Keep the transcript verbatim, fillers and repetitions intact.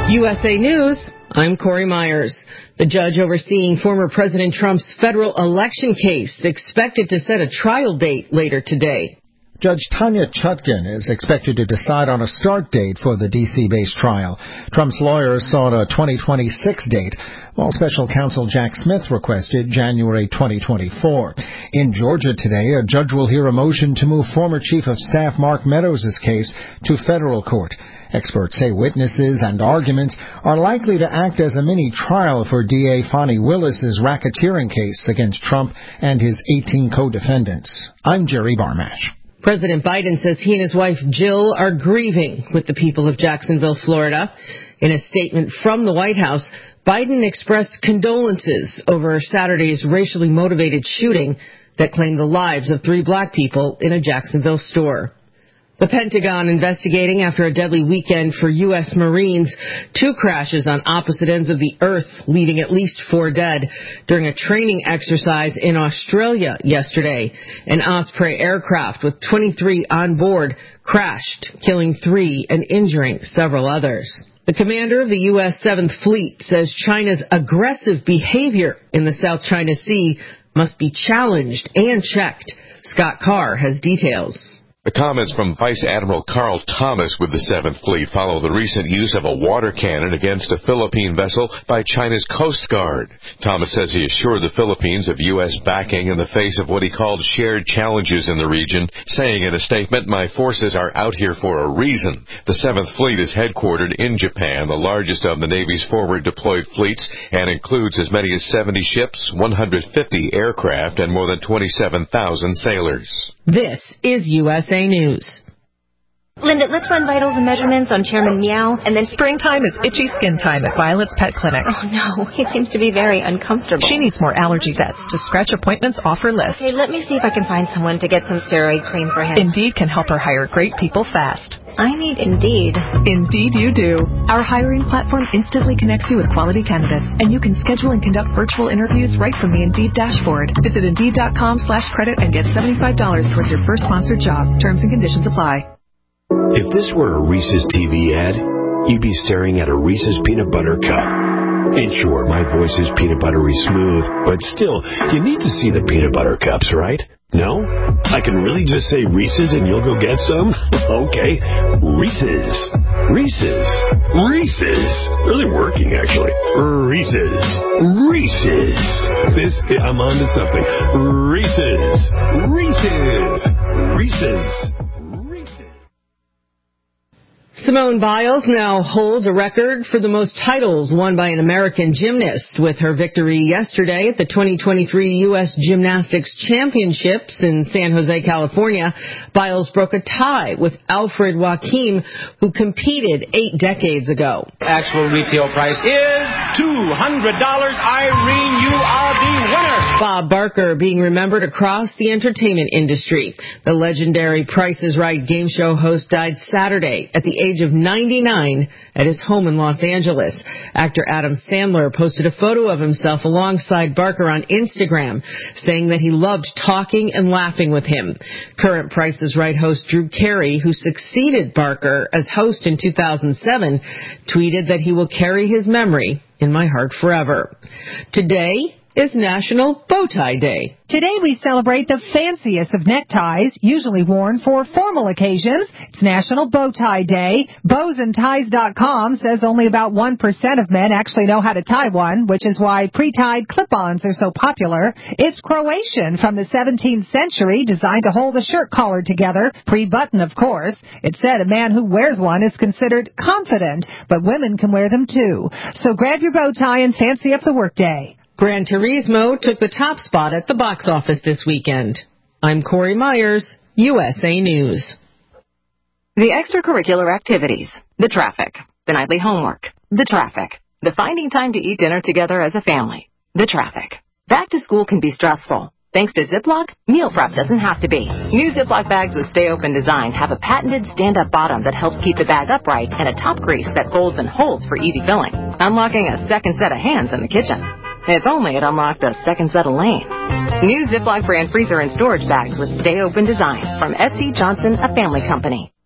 U S A News, I'm Corey Myers. The judge overseeing former President Trump's federal election case expected to set a trial date later today. Judge Tanya Chutkan is expected to decide on a start date for the D C-based trial. Trump's lawyers sought a twenty twenty-six date, while special counsel Jack Smith requested January twenty twenty-four. In Georgia today, a judge will hear a motion to move former Chief of Staff Mark Meadows' case to federal court. Experts say witnesses and arguments are likely to act as a mini-trial for D A Fani Willis's racketeering case against Trump and his eighteen co-defendants. I'm Jerry Barmash. President Biden says he and his wife Jill are grieving with the people of Jacksonville, Florida. In a statement from the White House, Biden expressed condolences over Saturday's racially motivated shooting that claimed the lives of three black people in a Jacksonville store. The Pentagon investigating after a deadly weekend for U S Marines. Two crashes on opposite ends of the earth, leaving at least four dead during a training exercise in Australia yesterday. An Osprey aircraft with twenty-three on board crashed, killing three and injuring several others. The commander of the U S seventh Fleet says China's aggressive behavior in the South China Sea must be challenged and checked. Scott Carr has details. The comments from Vice Admiral Carl Thomas with the seventh Fleet follow the recent use of a water cannon against a Philippine vessel by China's Coast Guard. Thomas says he assured the Philippines of U S backing in the face of what he called shared challenges in the region, saying in a statement, "My forces are out here for a reason." The seventh Fleet is headquartered in Japan, the largest of the Navy's forward deployed fleets, and includes as many as seventy ships, one hundred fifty aircraft, and more than twenty-seven thousand sailors. This is U S A News. Linda, let's run vitals and measurements on Chairman Meow, and then... Springtime is itchy skin time at Violet's Pet Clinic. Oh, no. He seems to be very uncomfortable. She needs more allergy vets to scratch appointments off her list. Okay, let me see if I can find someone to get some steroid cream for him. Indeed can help her hire great people fast. I need Indeed. Indeed you do. Our hiring platform instantly connects you with quality candidates, and you can schedule and conduct virtual interviews right from the Indeed dashboard. Visit Indeed.com slash credit and get seventy-five dollars towards your first sponsored job. Terms and conditions apply. If this were a Reese's T V ad, you'd be staring at a Reese's peanut butter cup. And sure, my voice is peanut buttery smooth, but still, you need to see the peanut butter cups, right? No? I can really just say Reese's and you'll go get some? Okay. Reese's. Reese's. Reese's. Really working, actually. Reese's. Reese's. This, I'm on to something. Reese's. Reese's. Reese's. Simone Biles now holds a record for the most titles won by an American gymnast. With her victory yesterday at the twenty twenty-three U S Gymnastics Championships in San Jose, California, Biles broke a tie with Alfred Joachim, who competed eight decades ago. Actual retail price is two hundred dollars. Irene, you are the winner. Bob Barker being remembered across the entertainment industry. The legendary Price is Right game show host died Saturday at the age of ninety-nine at his home in Los Angeles. Actor Adam Sandler posted a photo of himself alongside Barker on Instagram, saying that he loved talking and laughing with him. Current Price is Right host Drew Carey, who succeeded Barker as host in two thousand seven, tweeted that he will carry his memory in my heart forever. Today is National Bow Tie Day. Today we celebrate the fanciest of neckties, usually worn for formal occasions. It's National Bow Tie Day. bows and ties dot com says only about one percent of men actually know how to tie one, which is why pre-tied clip-ons are so popular. It's Croatian from the seventeenth century, designed to hold the shirt collar together, pre-button of course. It said a man who wears one is considered confident, but women can wear them too. So grab your bow tie and fancy up the workday. Gran Turismo took the top spot at the box office this weekend. I'm Corey Myers, U S A News. The extracurricular activities, the traffic, the nightly homework, the traffic, the finding time to eat dinner together as a family, the traffic. Back to school can be stressful. Thanks to Ziploc, meal prep doesn't have to be. New Ziploc bags with Stay Open design have a patented stand-up bottom that helps keep the bag upright and a top grease that folds and holds for easy filling, unlocking a second set of hands in the kitchen. If only it unlocked a second set of lanes. New Ziploc brand freezer and storage bags with Stay Open design from S C Johnson, a family company.